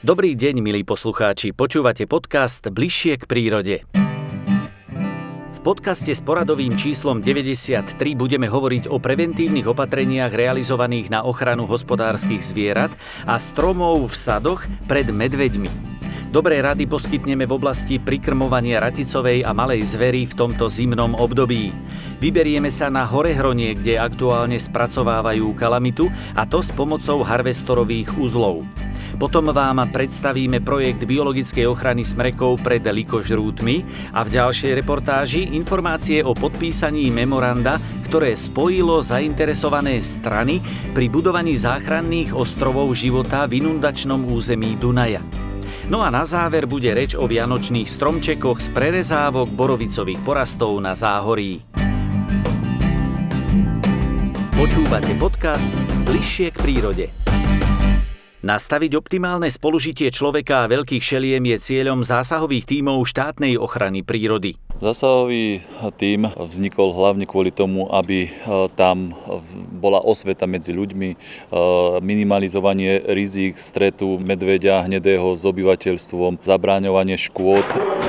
Dobrý deň, milí poslucháči, počúvate podcast Bližšie k prírode. V podcaste s poradovým číslom 93 budeme hovoriť o preventívnych opatreniach realizovaných na ochranu hospodárskych zvierat a stromov v sadoch pred medveďmi. Dobré rady poskytneme v oblasti prikrmovania raticovej a malej zveri v tomto zimnom období. Vyberieme sa na Horehronie, kde aktuálne spracovávajú kalamitu, a to s pomocou harvestorových uzlov. Potom vám predstavíme projekt biologickej ochrany smrekov pred likožrútmi a v ďalšej reportáži informácie o podpísaní memoranda, ktoré spojilo zainteresované strany pri budovaní záchranných ostrovov života v inundačnom území Dunaja. No a na záver bude reč o vianočných stromčekoch z prerezávok borovicových porastov na Záhorí. Počúvate podcast Bližšie k prírode. Nastaviť optimálne spolužitie človeka a veľkých šeliem je cieľom zásahových tímov štátnej ochrany prírody. Zásahový tím vznikol hlavne kvôli tomu, aby tam bola osveta medzi ľuďmi, minimalizovanie rizík stretu medveďa hnedého s obyvateľstvom, zabráňovanie škôd.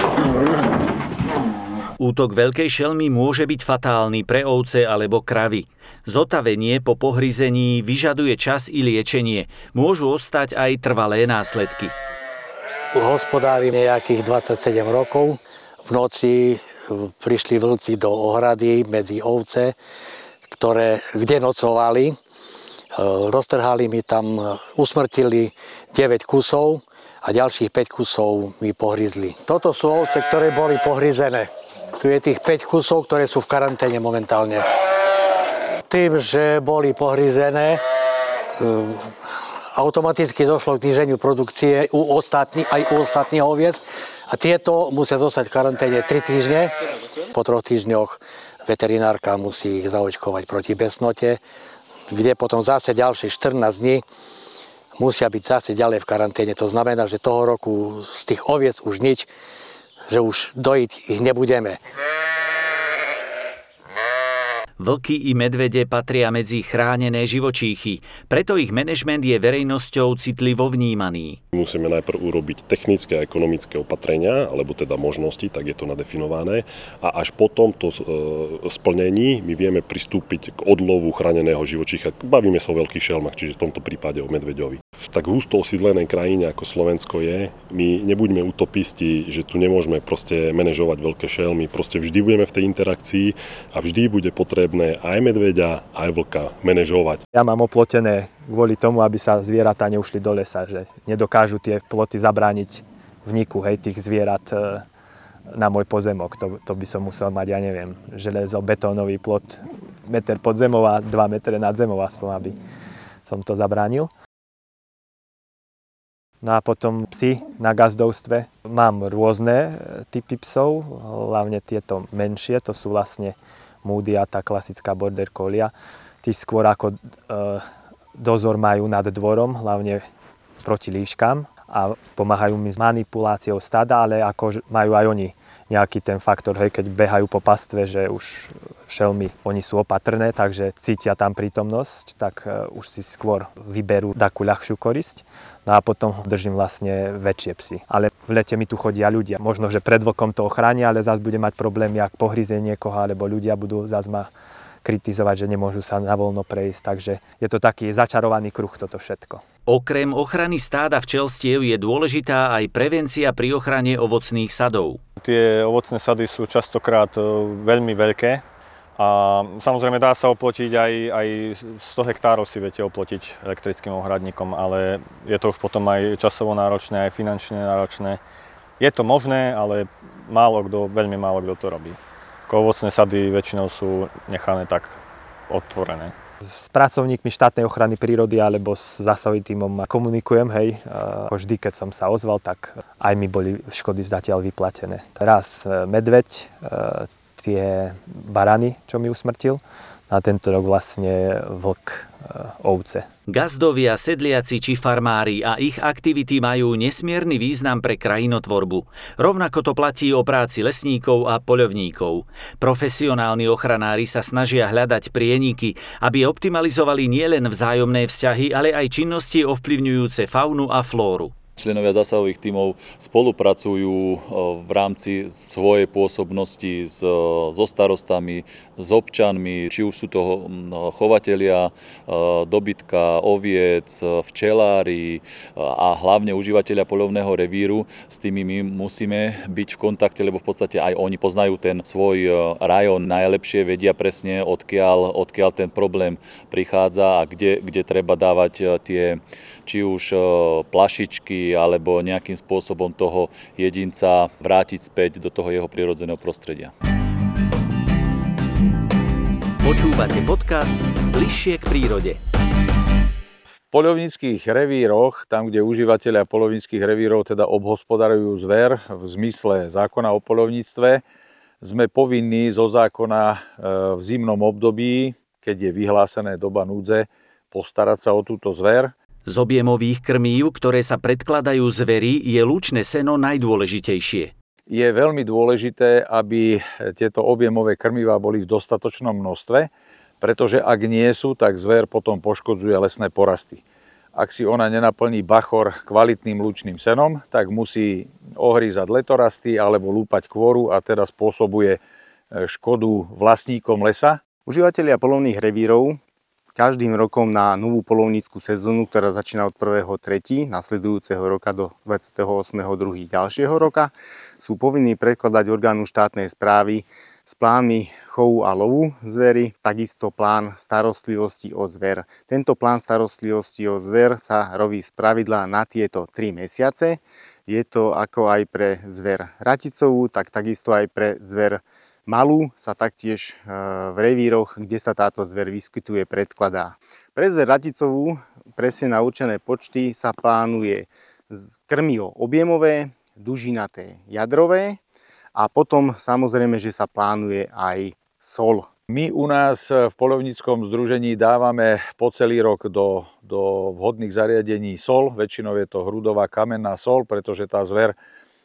Útok veľkej šelmy môže byť fatálny pre ovce alebo kravy. Zotavenie po pohryzení vyžaduje čas i liečenie. Môžu ostať aj trvalé následky. Hospodári nejakých 27 rokov. V noci prišli vlci do ohrady medzi ovce, kde nocovali. Roztrhali mi tam, usmrtili 9 kusov a ďalších 5 kusov mi pohryzli. Toto sú ovce, ktoré boli pohryzené. Tu je tých 5 kusov, ktoré sú v karanténe momentálne. Tým, že boli pohryzené, automaticky došlo k zníženiu produkcie aj u ostatných oviec a tieto musia zostať v karanténe 3 týždne. Po 3 týždňoch veterinárka musí ich zaočkovať proti besnote, kde potom zase ďalšie 14 dní musia byť zase ďalej v karanténe. To znamená, že toho roku z tých oviec už nič, že už dojiť ich nebudeme. Vlky i medvede patria medzi chránené živočíchy, preto ich manažment je verejnosťou citlivo vnímaný. Musíme najprv urobiť technické a ekonomické opatrenia, alebo teda možnosti, tak je to nadefinované. A až po tomto splnení my vieme pristúpiť k odlovu chráneného živočícha. Bavíme sa o veľkých šelmách, čiže v tomto prípade o medveďovi. V tak husto osídlenej krajine, ako Slovensko je, my nebuďme utopisti, že tu nemôžeme proste manažovať veľké šelmy. Proste vždy budeme v tej interakcii a vždy bude potrebné aj medveďa, aj vlka manažovať. Ja mám oplotené kvôli tomu, aby sa zvieratá neušli do lesa, že nedokážu tie ploty zabrániť vniku tých zvierat na môj pozemok. To by som musel mať, ja neviem, železobetónový plot, meter pod zemou a 2 metre nad zemou aspoň, aby som to zabránil. No a potom psi na gazdovstve. Mám rôzne typy psov, hlavne tieto menšie, to sú vlastne Moody a tá klasická border collie. Tí skôr ako dozor majú nad dvorom, hlavne proti líškam a pomáhajú mi s manipuláciou stada, ale ako majú aj oni nejaký ten faktor, keď behajú po pastve, že už šelmy, oni sú opatrné, takže cítia tam prítomnosť, tak už si skôr vyberú takú ľahšiu korisť. No a potom držím vlastne väčšie psy. Ale v lete mi tu chodia ľudia. Možno, že pred vlkom to ochránia, ale zase bude mať problémy, ak pohryzie niekoho, alebo ľudia budú zase ma kritizovať, že nemôžu sa navoľno prejsť. Takže je to taký začarovaný kruh toto všetko. Okrem ochrany stáda včelstiev je dôležitá aj prevencia pri ochrane ovocných sadov. Tie ovocné sady sú častokrát veľmi veľké. A samozrejme dá sa oplotiť aj 100 hektárov si viete oplotiť elektrickým ohradníkom, ale je to už potom aj časovo náročné, aj finančne náročné. Je to možné, ale veľmi málo kto to robí. Ovocné sady väčšinou sú nechané tak otvorené. S pracovníkmi štátnej ochrany prírody alebo s zásahovým tímom komunikujem, vždy keď som sa ozval, tak aj mi boli škody zatiaľ vyplatené. Teraz medveď, tie barany, čo mi usmrtil. A tento rok vlastne vlk, ovce. Gazdovia, sedliaci či farmári a ich aktivity majú nesmierny význam pre krajinotvorbu. Rovnako to platí o práci lesníkov a poľovníkov. Profesionálni ochranári sa snažia hľadať prieniky, aby optimalizovali nielen vzájomné vzťahy, ale aj činnosti ovplyvňujúce faunu a flóru. Členovia zásahových tímov spolupracujú v rámci svojej pôsobnosti so starostami, s občanmi, či už sú to chovatelia dobytka, oviec, včelári a hlavne užívateľia poľovného revíru. S tými my musíme byť v kontakte, lebo v podstate aj oni poznajú ten svoj rajón najlepšie, vedia presne odkiaľ ten problém prichádza a kde treba dávať tie či už plašičky alebo nejakým spôsobom toho jedinca vrátiť späť do toho jeho prirodzeného prostredia. Počúvate podcast Bližšie k prírode. V poľovníckych revíroch, tam kde užívateľia poľovníckych revírov teda obhospodarujú zver v zmysle zákona o poľovníctve, sme povinní zo zákona v zimnom období, keď je vyhlásená doba núdze, postarať sa o túto zver. Z objemových krmív, ktoré sa predkladajú zveri, je lúčne seno najdôležitejšie. Je veľmi dôležité, aby tieto objemové krmivá boli v dostatočnom množstve, pretože ak nie sú, tak zver potom poškodzuje lesné porasty. Ak si ona nenaplní bachor kvalitným lúčným senom, tak musí ohrízať letorasty alebo lúpať kôru a teda spôsobuje škodu vlastníkom lesa. Užívateľia poľovných revírov každým rokom na novú poľovnícku sezónu, ktorá začína od 1.3. nasledujúceho roka do 28.2. ďalšieho roka, sú povinní predkladať orgánu štátnej správy s plánmi chovu a lovu zvery, takisto plán starostlivosti o zver. Tento plán starostlivosti o zver sa robí spravidla na tieto 3 mesiace. Je to ako aj pre zver raticovú, tak takisto aj pre zver malú sa taktiež v revíroch, kde sa táto zver vyskytuje, predkladá. Pre zver raticovú, presne na určené počty, sa plánuje krmivo objemové, dužinaté, jadrové a potom samozrejme, že sa plánuje aj sol. My u nás v poľovníckom združení dávame po celý rok do vhodných zariadení sol. Väčšinou je to hrudová kamenná sol, pretože tá zver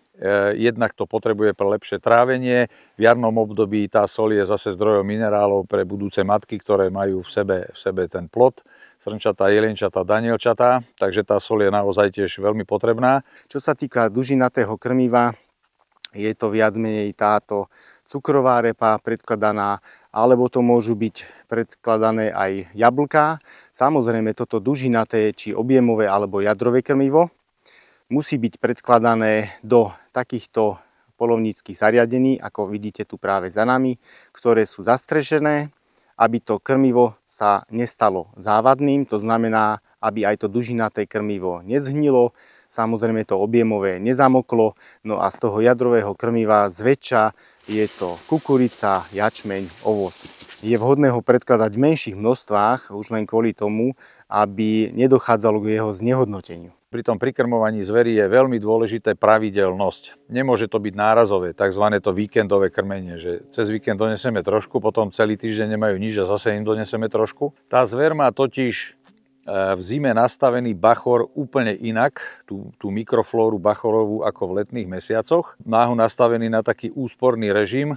jednak to potrebuje pre lepšie trávenie. V jarnom období tá soľ je zase zdrojom minerálov pre budúce matky, ktoré majú v sebe ten plod. Srnčatá, jelienčatá, danielčatá, takže tá soľ je naozaj tiež veľmi potrebná. Čo sa týka dužinatého krmiva, je to viac menej táto cukrová repa predkladaná, alebo to môžu byť predkladané aj jablká. Samozrejme toto dužinaté, či objemové alebo jadrové krmivo musí byť predkladané do takýchto poľovníckych zariadení, ako vidíte tu práve za nami, ktoré sú zastrešené, aby to krmivo sa nestalo závadným, to znamená, aby aj to dužinaté krmivo nezhnilo, samozrejme to objemové nezamoklo, no a z toho jadrového krmiva zväčša je to kukurica, jačmeň, ovoz. Je vhodné ho predkladať v menších množstvách, už len kvôli tomu, aby nedochádzalo k jeho znehodnoteniu. Pri tom prikrmovaní zverí je veľmi dôležité pravidelnosť. Nemôže to byť nárazové, tzv. To víkendové krmenie, že cez víkend donesieme trošku, potom celý týždeň nemajú nič a zase im donesieme trošku. Tá zver má totiž v zime nastavený bachor úplne inak, tú mikroflóru bachorovú ako v letných mesiacoch. Má ho nastavený na taký úsporný režim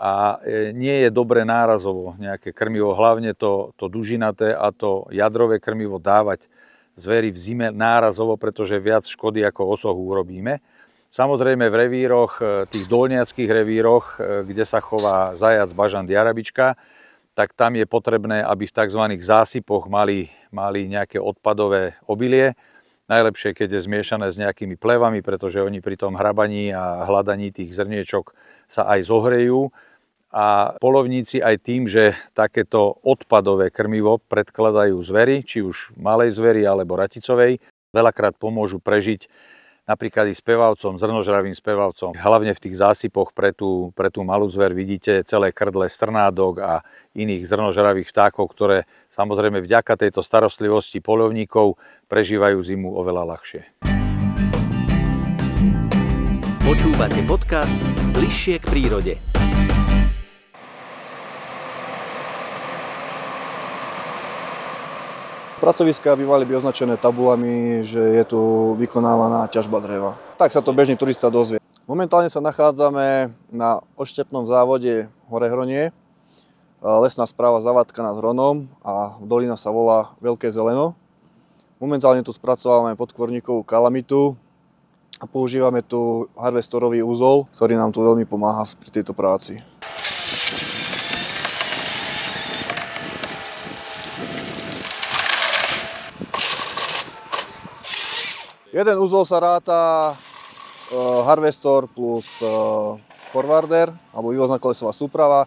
a nie je dobre nárazovo nejaké krmivo, hlavne to dužinaté a to jadrové krmivo dávať zveri v zime nárazovo, pretože viac škody ako osohu urobíme. Samozrejme v revíroch, tých dolniackých revíroch, kde sa chová zajac, bažant, jarabička, tak tam je potrebné, aby v tzv. Zásypoch mali nejaké odpadové obilie. Najlepšie, keď je zmiešané s nejakými plevami, pretože oni pri tom hrabaní a hľadaní tých zrniečok sa aj zohrejú. A poľovníci aj tým, že takéto odpadové krmivo predkladajú zveri, či už malej zveri alebo raticovej, veľakrát pomôžu prežiť napríklad i spevavcom, zrnožravým spevavcom. Hlavne v tých zásypoch pre tú malú zver vidíte celé krdle strnádok a iných zrnožravých vtákov, ktoré samozrejme vďaka tejto starostlivosti poľovníkov prežívajú zimu oveľa ľahšie. Počúvate podcast Bližšie k prírode. Pracoviská by mali byť označené tabulami, že je tu vykonávaná ťažba dreva. Tak sa to bežný turista dozvie. Momentálne sa nachádzame na odštepnom závode Hore Hronie. Lesná správa Zavadka nad Hronom a dolina sa volá Veľké Zeleno. Momentálne tu spracovávame podkvorníkovú kalamitu a používame tu harvestorový úzol, ktorý nám tu veľmi pomáha pri tejto práci. Jeden úzol sa ráta harvestor plus forwarder, alebo vývozná kolesová súprava.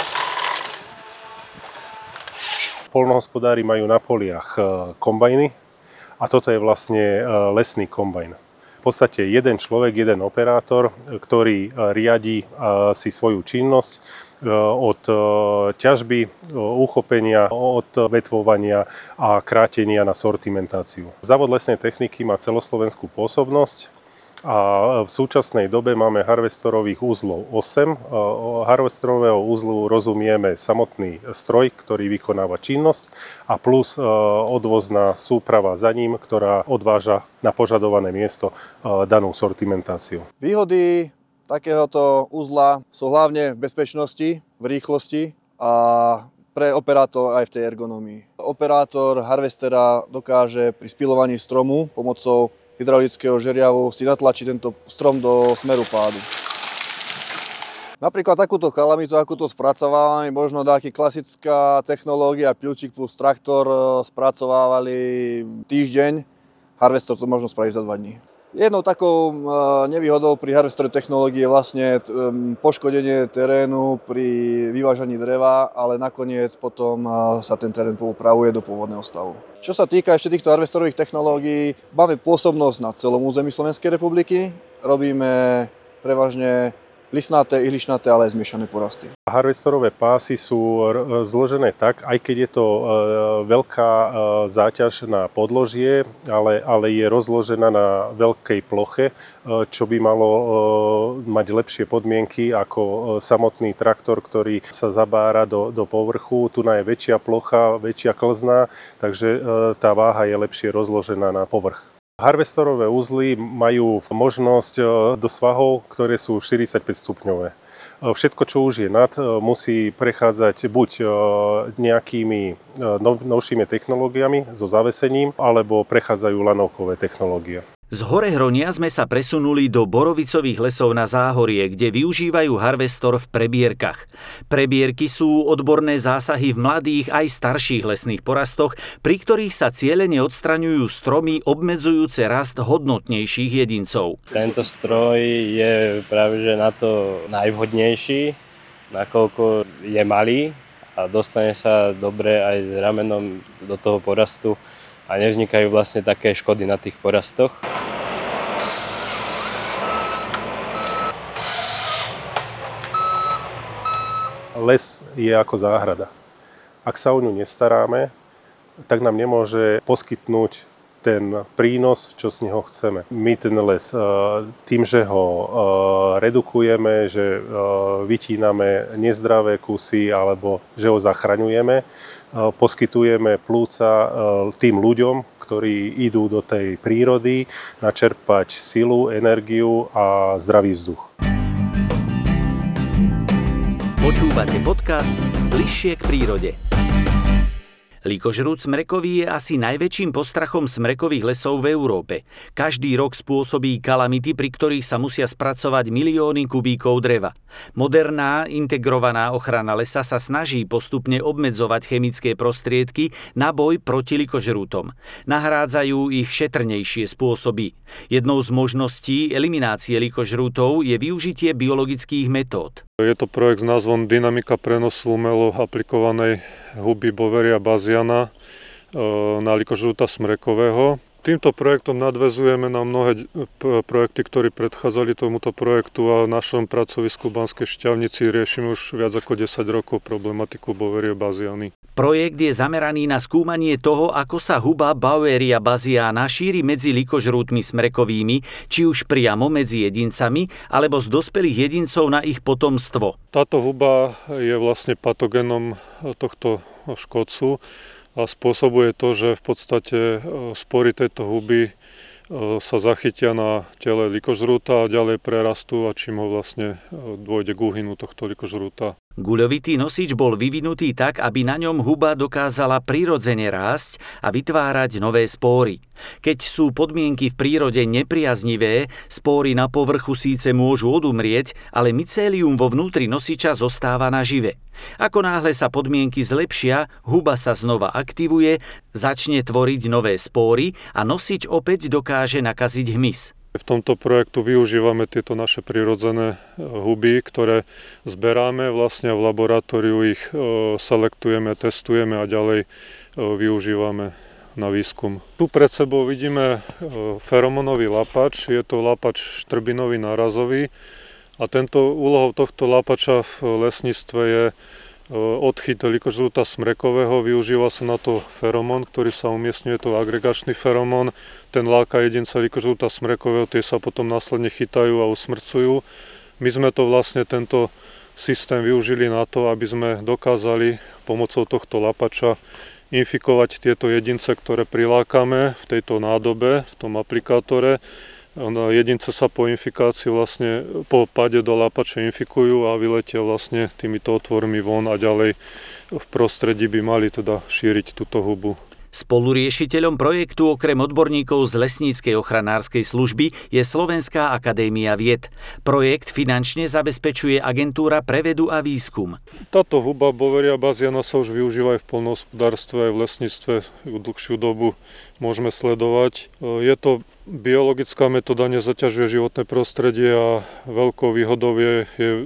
Poľnohospodári majú na poliach kombajny a toto je vlastne lesný kombajn. V podstate jeden človek, jeden operátor, ktorý riadi si svoju činnosť od ťažby, uchopenia, od vetvovania a krátenia na sortimentáciu. Závod lesnej techniky má celoslovenskú pôsobnosť a v súčasnej dobe máme harvestorových úzlov 8. Harvestorového úzlu rozumieme samotný stroj, ktorý vykonáva činnosť a plus odvozná súprava za ním, ktorá odváža na požadované miesto danú sortimentáciu. Výhody takéhoto uzla sú hlavne v bezpečnosti, v rýchlosti a pre operátor aj v tej ergonomii. Operátor harvestera dokáže pri spilovaní stromu pomocou hydraulického žeriavu si natlačiť tento strom do smeru pádu. Napríklad takúto kalamitu, akúto spracovávame, možno nejaká klasická technológia pilčík plus traktor spracovávali týždeň, harvestor to možno spraviť za 2 dní. Jednou takou nevýhodou pri harvestorovej technológii je vlastne poškodenie terénu pri vyvážaní dreva, ale nakoniec potom sa ten terén poupravuje do pôvodného stavu. Čo sa týka ešte týchto harvestorových technológií, máme pôsobnosť na celom území Slovenskej republiky. Robíme prevažne listnaté, ihličnaté, ale aj zmiešané porasty. Harvestorové pásy sú zložené tak, aj keď je to veľká záťaž na podložie, ale je rozložená na veľkej ploche, čo by malo mať lepšie podmienky ako samotný traktor, ktorý sa zabára do povrchu. Tu je väčšia plocha, väčšia klzna, takže tá váha je lepšie rozložená na povrch. Harvestorové uzly majú možnosť do svahov, ktoré sú 45 stupňové. Všetko, čo už je nad, musí prechádzať buď nejakými novšími technológiami so zavesením, alebo prechádzajú lanovkové technológie. Z Horehronia sme sa presunuli do borovicových lesov na Záhorie, kde využívajú harvestor v prebierkach. Prebierky sú odborné zásahy v mladých aj starších lesných porastoch, pri ktorých sa cielene odstraňujú stromy obmedzujúce rast hodnotnejších jedincov. Tento stroj je práve že na to najvhodnejší, nakoľko je malý a dostane sa dobre aj s ramenom do toho porastu a nevznikajú vlastne také škody na tých porastoch. Les je ako záhrada. Ak sa o ňu nestaráme, tak nám nemôže poskytnúť ten prínos, čo z neho chceme. My ten les tým, že ho redukujeme, že vytíname nezdravé kusy alebo že ho zachraňujeme, poskytujeme plúca tým ľuďom, ktorí idú do tej prírody načerpať silu, energiu a zdravý vzduch. Počúvate podcast Bližšie k prírode. Lýkožrút smrekový je asi najväčším postrachom smrekových lesov v Európe. Každý rok spôsobí kalamity, pri ktorých sa musia spracovať milióny kubíkov dreva. Moderná, integrovaná ochrana lesa sa snaží postupne obmedzovať chemické prostriedky na boj proti lýkožrútom. Nahrádzajú ich šetrnejšie spôsoby. Jednou z možností eliminácie lýkožrútov je využitie biologických metód. Je to projekt s názvom Dynamika prenosu umelo aplikovanej huby Boveria baziana na lýkožrúta smrekového. Týmto projektom nadväzujeme na mnohé projekty, ktoré predchádzali tomuto projektu a v našom pracovisku v Banskej Štiavnici riešime už viac ako 10 rokov problematiku Boverie baziany. Projekt je zameraný na skúmanie toho, ako sa huba Baueria baziana šíri medzi lýkožrútmi smrekovými, či už priamo medzi jedincami, alebo z dospelých jedincov na ich potomstvo. Táto huba je vlastne patogénom tohto škodcu a spôsobuje to, že v podstate spory tejto huby sa zachytia na tele lýkožrúta a ďalej prerastú a čím ho vlastne dôjde k úhynu tohto lýkožrúta. Guľovitý nosič bol vyvinutý tak, aby na ňom huba dokázala prirodzene rásť a vytvárať nové spóry. Keď sú podmienky v prírode nepriaznivé, spóry na povrchu síce môžu odumrieť, ale mycélium vo vnútri nosiča zostáva nažive. Ako náhle sa podmienky zlepšia, huba sa znova aktivuje, začne tvoriť nové spóry a nosič opäť dokáže nakaziť hmyz. V tomto projektu využívame tieto naše prirodzené huby, ktoré zberáme vlastne v laboratóriu, ich selektujeme, testujeme a ďalej využívame na výskum. Tu pred sebou vidíme feromonový lapač, je to lapač štrbinový nárazový a úlohou tohto lapača v lesníctve je odchyt likožrúta smrekového, využíva sa na to feromón, ktorý sa umiestňuje, to agregačný feromón, ten láka jedinca likožrúta smrekového, tie sa potom následne chytajú a usmrcujú. My sme to vlastne tento systém využili na to, aby sme dokázali pomocou tohto lapača infikovať tieto jedince, ktoré prilákame v tejto nádobe, v tom aplikátore. Jedince sa po infikácii vlastne po páde do lapače infikujú a vyletia vlastne týmito otvormi von a ďalej v prostredí by mali teda šíriť túto hubu. Spoluriešiteľom projektu okrem odborníkov z Lesníckej ochranárskej služby je Slovenská akadémia vied. Projekt finančne zabezpečuje Agentúra pre vedu a výskum. Táto huba Boveria baziana sa už využíva aj v poľnohospodárstve, aj v lesníctve dlhšiu dobu môžeme sledovať. Je to biologická metóda, nezaťažuje životné prostredie a veľkou výhodou je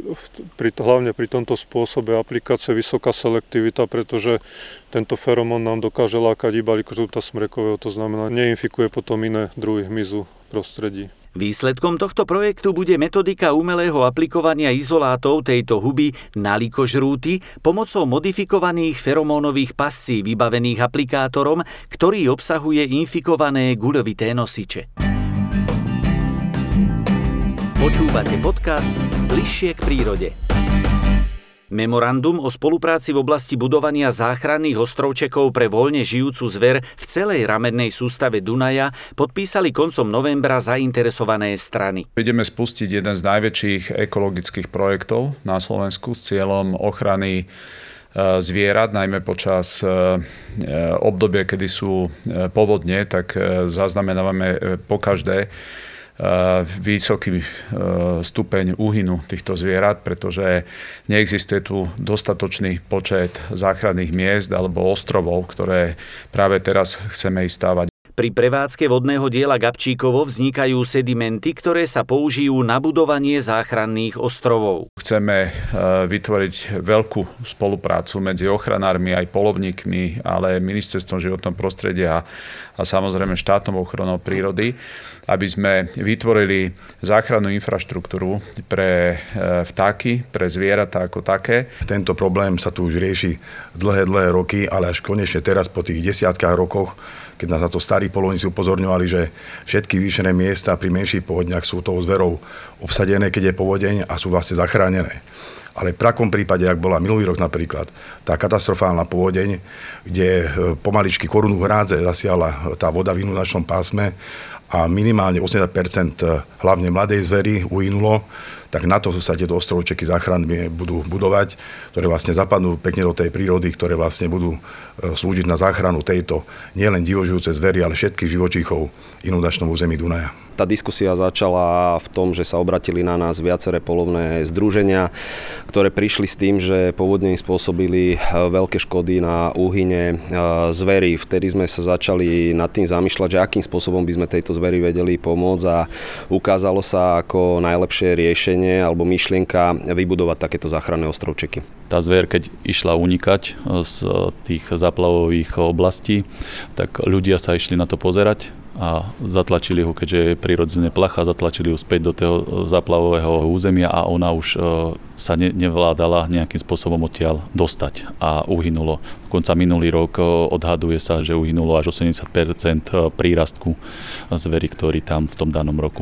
hlavne pri tomto spôsobe aplikácie vysoká selektivita, pretože tento feromón nám dokáže lákať iba likožrúta smrekového, to znamená neinfikuje potom iné druhy hmyzu v prostredí. Výsledkom tohto projektu bude metodika umelého aplikovania izolátov tejto huby na likožrúty pomocou modifikovaných feromónových pascí vybavených aplikátorom, ktorý obsahuje infikované guľovité nosiče. Počúvate podcast Bližšie k prírode. Memorandum o spolupráci v oblasti budovania záchranných ostrovčekov pre voľne žijúcu zver v celej ramennej sústave Dunaja podpísali koncom novembra zainteresované strany. Ideme spustiť jeden z najväčších ekologických projektov na Slovensku s cieľom ochrany zvierat, najmä počas obdobia, kedy sú povodne, tak zaznamenávame pokaždé vysoký stupeň úhynu týchto zvierat, pretože neexistuje tu dostatočný počet záchranných miest alebo ostrovov, ktoré práve teraz chceme ísť stavať. Pri prevádzke vodného diela Gabčíkovo vznikajú sedimenty, ktoré sa použijú na budovanie záchranných ostrovov. Chceme vytvoriť veľkú spoluprácu medzi ochranármi aj poľovníkmi, ale Ministerstvom životného prostredia a samozrejme štátnou ochranou prírody, aby sme vytvorili záchrannú infraštruktúru pre vtáky, pre zvieratá ako také. Tento problém sa tu už rieši dlhé roky, ale až konečne teraz po tých desiatkách rokoch, keď nás na to starí poľovníci upozorňovali, že všetky vyvýšené miesta pri menších povodniach sú tou zverou obsadené, keď je povodeň a sú vlastne zachránené. Ale v prakom prípade, ak bola minulý rok napríklad, tá katastrofálna povodeň, kde pomaličky korunu hrádze zasiala tá voda v inundačnom pásme a minimálne 80% hlavne mladej zvery uhynulo, tak na to sa tieto ostrovčeky záchranné budú budovať, ktoré vlastne zapadnú pekne do tej prírody, ktoré vlastne budú slúžiť na záchranu tejto nielen divožijúcej zvery, ale všetkých živočíchov v inundačnom území Dunaja. Tá diskusia začala v tom, že sa obratili na nás viaceré poľovné združenia, ktoré prišli s tým, že povodne spôsobili veľké škody na úhyne zvery. Vtedy sme sa začali nad tým zamýšľať, že akým spôsobom by sme tejto zveri vedeli pomôcť a ukázalo sa ako najlepšie riešenie alebo myšlienka vybudovať takéto záchranné ostrovčeky. Tá zver, keď išla unikať z tých záplavových oblastí, tak ľudia sa išli na to pozerať a zatlačili ho, keďže je prirodzene plachá, zatlačili ho späť do toho záplavového územia a ona už sa nevládala nejakým spôsobom odtiaľ dostať a uhynulo. Dokonca minulý rok odhaduje sa, že uhynulo až 80% prírastku zvery, ktorý tam v tom danom roku bol.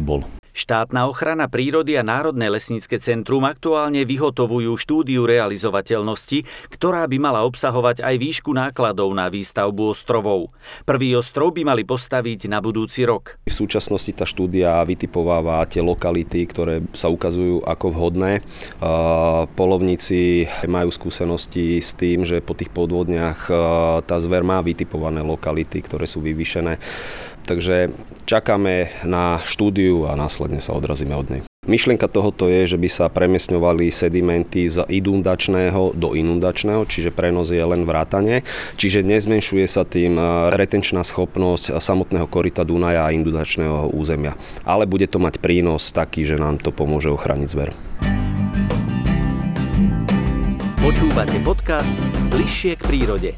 Štátna ochrana prírody a Národné lesnícke centrum aktuálne vyhotovujú štúdiu realizovateľnosti, ktorá by mala obsahovať aj výšku nákladov na výstavbu ostrovov. Prvý ostrov by mali postaviť na budúci rok. V súčasnosti tá štúdia vytipováva tie lokality, ktoré sa ukazujú ako vhodné. Poľovníci majú skúsenosti s tým, že po tých podvodniach tá zver má vytipované lokality, ktoré sú vyvýšené. Takže čakáme na štúdiu a následne sa odrazíme od nej. Myšlienka tohoto je, že by sa premiestňovali sedimenty z inundačného do inundačného, čiže prenos je len vrátanie, čiže nezmenšuje sa tým retenčná schopnosť samotného koryta Dunaja a inundačného územia. Ale bude to mať prínos taký, že nám to pomôže ochrániť zver. Počúvate podcast Bližšie k prírode.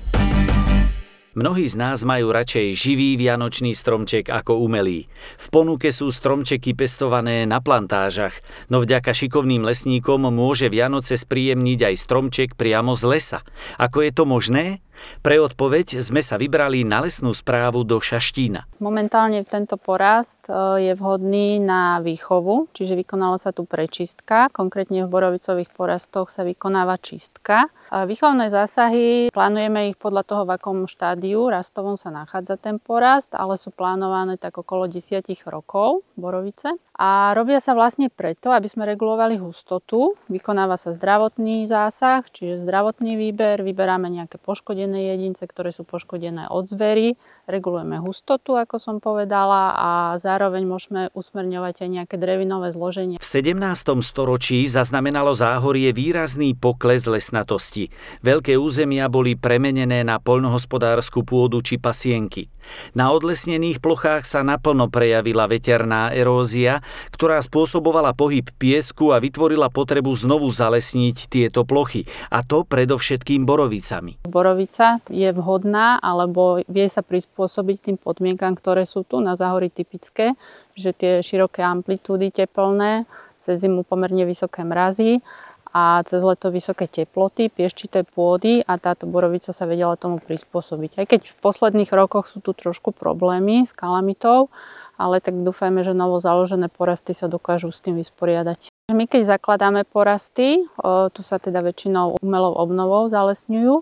Mnohí z nás majú radšej živý vianočný stromček ako umelý. V ponuke sú stromčeky pestované na plantážach, no vďaka šikovným lesníkom môže Vianoce spríjemniť aj stromček priamo z lesa. Ako je to možné? Pre odpoveď sme sa vybrali na lesnú správu do Šaštína. Momentálne tento porast je vhodný na výchovu, čiže vykonala sa tu prečistka. Konkrétne v borovicových porastoch sa vykonáva čistka. Výchovné zásahy, plánujeme ich podľa toho, v akom štádiu rastovom sa nachádza ten porast, ale sú plánované tak okolo 10 rokov borovice. A robia sa vlastne preto, aby sme regulovali hustotu. Vykonáva sa zdravotný zásah, čiže zdravotný výber, vyberáme nejaké poškodené jedince, ktoré sú poškodené od zvery, regulujeme hustotu, ako som povedala, a zároveň môžeme usmerňovať aj nejaké drevinové zloženie. V 17. storočí zaznamenalo Záhorie výrazný pokles lesnatosti. Veľké územia boli premenené na poľnohospodársku pôdu či pasienky. Na odlesnených plochách sa naplno prejavila veterná erózia, ktorá spôsobovala pohyb piesku a vytvorila potrebu znovu zalesniť tieto plochy, a to predovšetkým borovicami. Borovica je vhodná, alebo vie sa prispôsobiť tým podmienkam, ktoré sú tu na Záhorí typické, že tie široké amplitúdy teplné, cez zimu pomerne vysoké mrazy a cez leto vysoké teploty, pieščité pôdy, a táto borovica sa vedela tomu prispôsobiť. Aj keď v posledných rokoch sú tu trošku problémy s kalamitou, ale tak dúfajme, že novo založené porasty sa dokážu s tým vysporiadať. My keď zakladáme porasty, tu sa teda väčšinou umelou obnovou zalesňujú,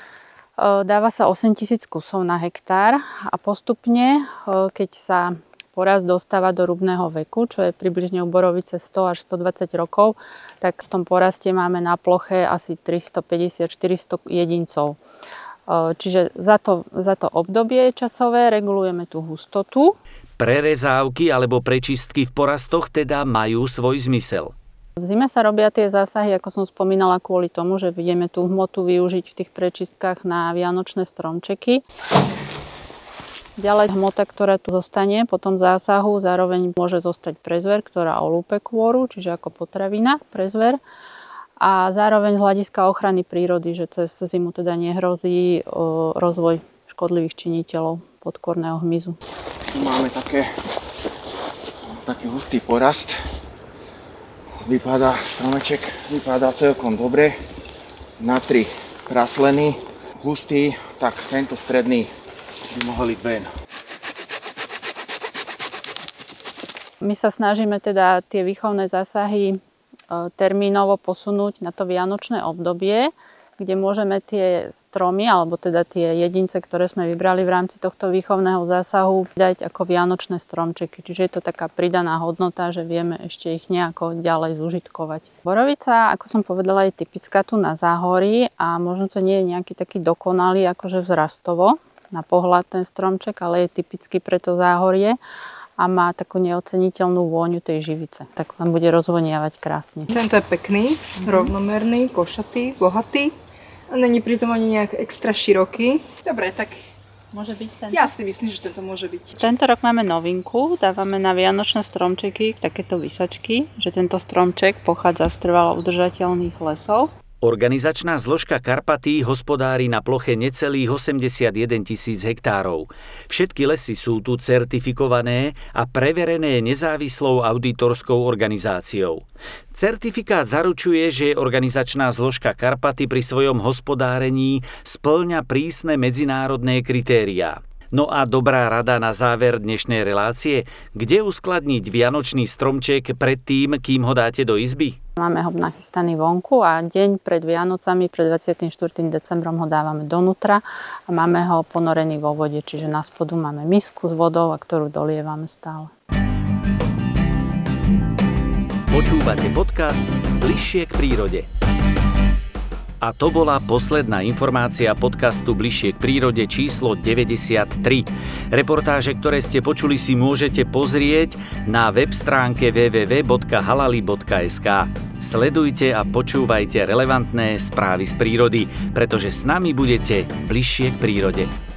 dáva sa 8000 kusov na hektár a postupne, keď sa porast dostáva do rubného veku, čo je približne u borovice 100 až 120 rokov, tak v tom poraste máme na ploche asi 350-400 jedincov. Čiže za to obdobie časové regulujeme tú hustotu. Prerezávky alebo prečistky v porastoch teda majú svoj zmysel. V zime sa robia tie zásahy, ako som spomínala, kvôli tomu, že vieme tú hmotu využiť v tých prečistkách na vianočné stromčeky. Ďalej hmota, ktorá tu zostane po tom zásahu, zároveň môže zostať pre zver, ktorá olúpe kôru, čiže ako potravina pre zver. A zároveň z hľadiska ochrany prírody, že cez zimu teda nehrozí rozvoj škodlivých činiteľov podkorného hmyzu. Tu máme taký hustý porast. Stromeček vypadá celkom dobre. Na 3 kraslený, hustý, tak tento stredný by mohol ísť ven. My sa snažíme teda tie výchovné zásahy termínovo posunúť na to vianočné obdobie, kde môžeme tie stromy, alebo teda tie jedince, ktoré sme vybrali v rámci tohto výchovného zásahu, dať ako vianočné stromčeky. Čiže je to taká pridaná hodnota, že vieme ešte ich nejako ďalej zužitkovať. Borovica, ako som povedala, je typická tu na Záhorí a možno to nie je nejaký taký dokonalý akože vzrastovo na pohľad ten stromček, ale je typický pre to Záhorie a má takú neoceniteľnú vôňu tej živice. Tak vám bude rozvoniavať krásne. Tento je pekný, rovnomerný, košatý, bohatý. A není pritom ani nejak extra široký. Dobre, tak môže byť tento? Ja si myslím, že tento môže byť. Tento rok máme novinku, dávame na vianočné stromčeky takéto vysačky, že tento stromček pochádza z trvalo udržateľných lesov. Organizačná zložka Karpaty hospodári na ploche necelých 81 000 hektárov. Všetky lesy sú tu certifikované a preverené nezávislou auditorskou organizáciou. Certifikát zaručuje, že organizačná zložka Karpaty pri svojom hospodárení spĺňa prísne medzinárodné kritériá. No a dobrá rada na záver dnešnej relácie, kde uskladniť vianočný stromček pred tým, kým ho dáte do izby? Máme ho nachystaný vonku a deň pred Vianocami, pred 24. decembrom ho dávame donútra a máme ho ponorený vo vode, čiže na spodu máme misku s vodou, a ktorú dolievame stále. Počúvate podcast Bližšie k prírode. A to bola posledná informácia podcastu Bližšie k prírode číslo 93. Reportáže, ktoré ste počuli, si môžete pozrieť na web stránke www.halali.sk. Sledujte a počúvajte relevantné správy z prírody, pretože s nami budete bližšie k prírode.